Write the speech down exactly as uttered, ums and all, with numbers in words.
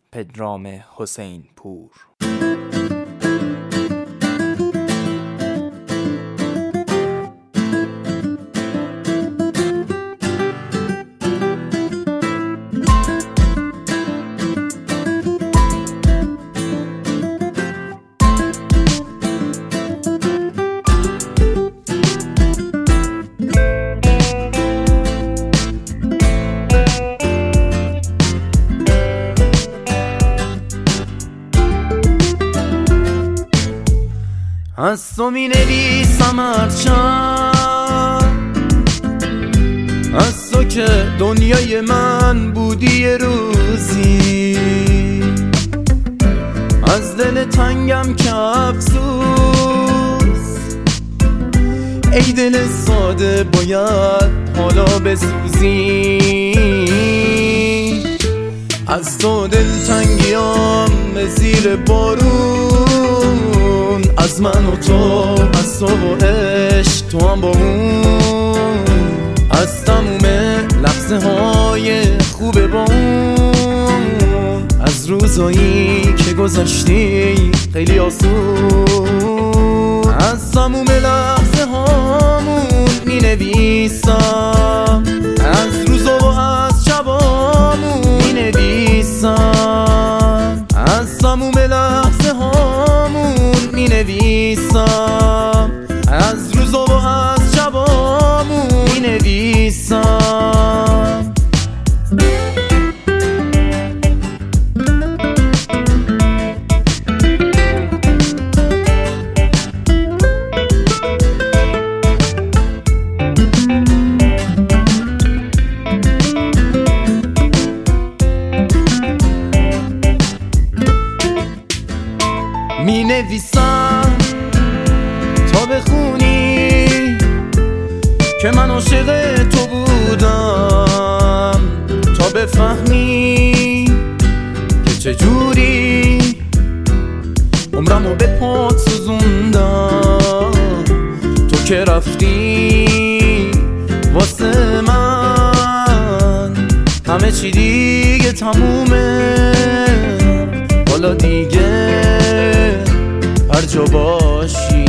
پدرام حسین پور. از تو می نویسم هرچند، از تو که دنیای من بودی یه روزی، از دل تنگم که افسوس، ای دل ساده باید حالا بسوزی. از تو دل تنگیام به زیر بارون، از من و تو، از تو و عشق، تو هم با اون، از تموم لحظه های خوب با اون، از روزایی که گذشتی خیلی آسون، از تموم لحظه هامون می نویسم، از روزا و از شبامون می نویسم، از تموم لحظه هامون می نویسم، از روزا و از شبامون می نویسم. می نویسم تا بخونی که من عاشق تو بودم، تا بفهمی که چجوری عمرمو به پات سوزوندم. تو که رفتی واسه من همه چی دیگه تمومه، حالا دیگه هر جا باشی